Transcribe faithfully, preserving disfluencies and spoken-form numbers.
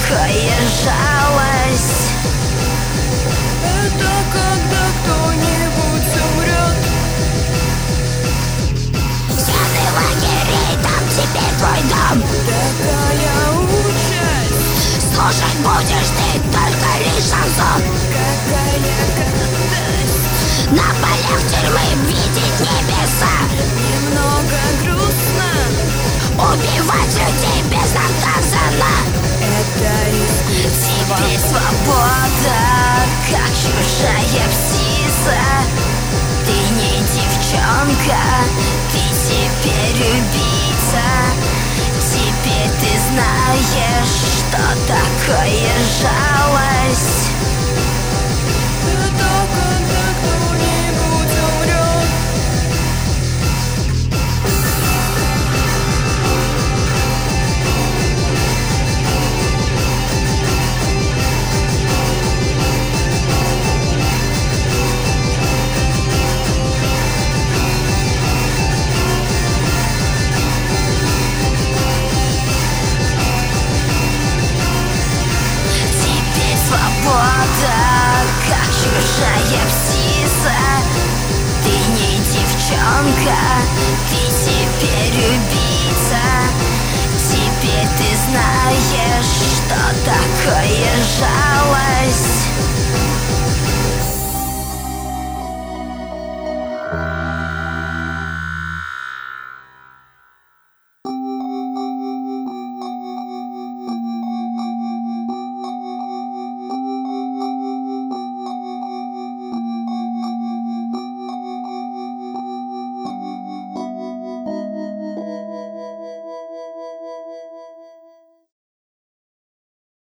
такое жалость? Это когда кто-нибудь умрет. Стены лагерей, там теперь твой дом. Такая участь. Слушать будешь ты только лишь шансон. Какая гадость. На полях тюрьмы видеть небеса. Немного грустно. Убивать людей безнаказанно. Это искусство. Теперь свобода, как чужая птица. Ты не девчонка, ты теперь убийца. Теперь ты знаешь, что такое жалость. Это когда кто-нибудь умрет. Теперь свобода, как чужая птица. Ты не девчонка, ты теперь убийца. Теперь ты знаешь, что такое жалость.